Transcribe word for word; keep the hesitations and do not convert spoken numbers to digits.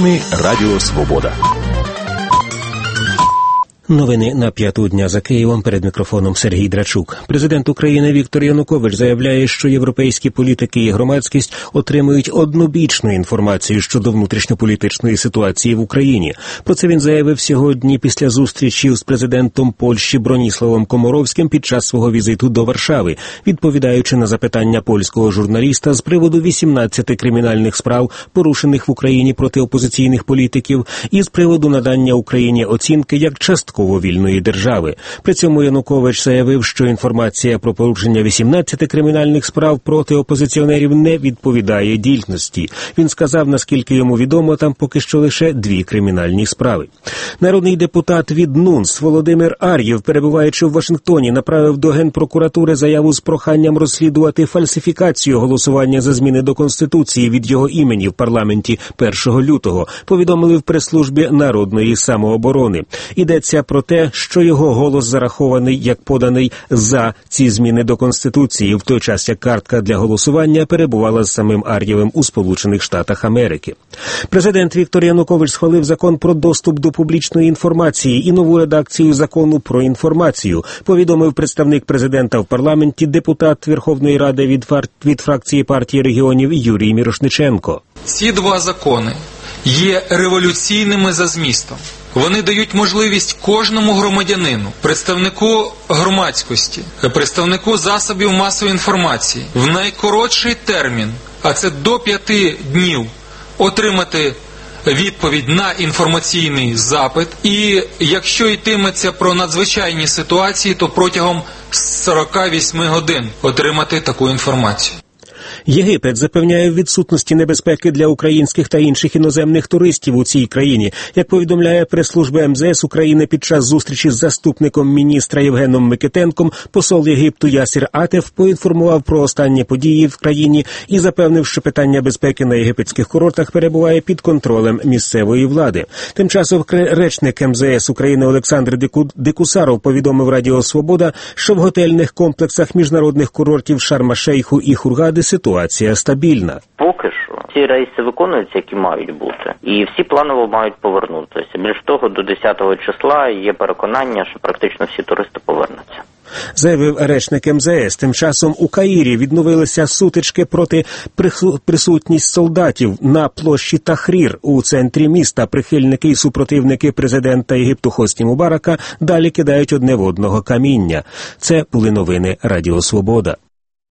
Новини Радіо Свобода. Новини на п'яту дня за Києвом. Перед мікрофоном Сергій Драчук. Президент України Віктор Янукович заявляє, що європейські політики і громадськість отримують однобічну інформацію щодо внутрішньополітичної ситуації в Україні. Про це він заявив сьогодні після зустрічі з президентом Польщі Броніславом Коморовським під час свого візиту до Варшави, відповідаючи на запитання польського журналіста з приводу вісімнадцяти кримінальних справ, порушених в Україні проти опозиційних політиків, і з приводу надання Україні оцінки як частково вільної держави. При цьому Янукович заявив, що інформація про порушення вісімнадцяти кримінальних справ проти опозиціонерів не відповідає дійсності. Він сказав, наскільки йому відомо, там поки що лише дві кримінальні справи. Народний депутат від НУНС Володимир Ар'єв, перебуваючи в Вашингтоні, направив до Генпрокуратури заяву з проханням розслідувати фальсифікацію голосування за зміни до Конституції від його імені в парламенті першого лютого, повідомили в прес-службі Народної самооборони. Йдеться про те, що його голос зарахований як поданий за ці зміни до Конституції, в той час як картка для голосування перебувала з самим Ар'євим у Сполучених Штатах Америки. Президент Віктор Янукович схвалив закон про доступ до публічної інформації і нову редакцію закону про інформацію, повідомив представник президента в парламенті, депутат Верховної Ради від, фар... від фракції партії регіонів Юрій Мірошниченко. Ці два закони є революційними за змістом. Вони дають можливість кожному громадянину, представнику громадськості, представнику засобів масової інформації в найкоротший термін, а це до п'яти днів, отримати відповідь на інформаційний запит. І якщо йтиметься про надзвичайні ситуації, то протягом сорока восьми годин отримати таку інформацію. Єгипет запевняє в відсутності небезпеки для українських та інших іноземних туристів у цій країні. Як повідомляє прес-служба ем зе ес України під час зустрічі з заступником міністра Євгеном Микитенком, посол Єгипту Ясір Атеф поінформував про останні події в країні і запевнив, що питання безпеки на єгипетських курортах перебуває під контролем місцевої влади. Тим часом речник ем зе ес України Олександр Декусаров повідомив Радіо Свобода, що в готельних комплексах міжнародних курортів Шарм-Ел-Шейху і Хургади ситуація стабільна. Поки що ці рейси виконуються, які мають бути, і всі планово мають повернутися. Більш того, до десятого числа є переконання, що практично всі туристи повернуться. Заявив речник ем зе ес. Тим часом у Каїрі відновилися сутички проти присутність солдатів на площі Тахрір у центрі міста. Прихильники і супротивники президента Єгипту Хосні Мубарака далі кидають одне в одного каміння. Це були новини Радіо Свобода.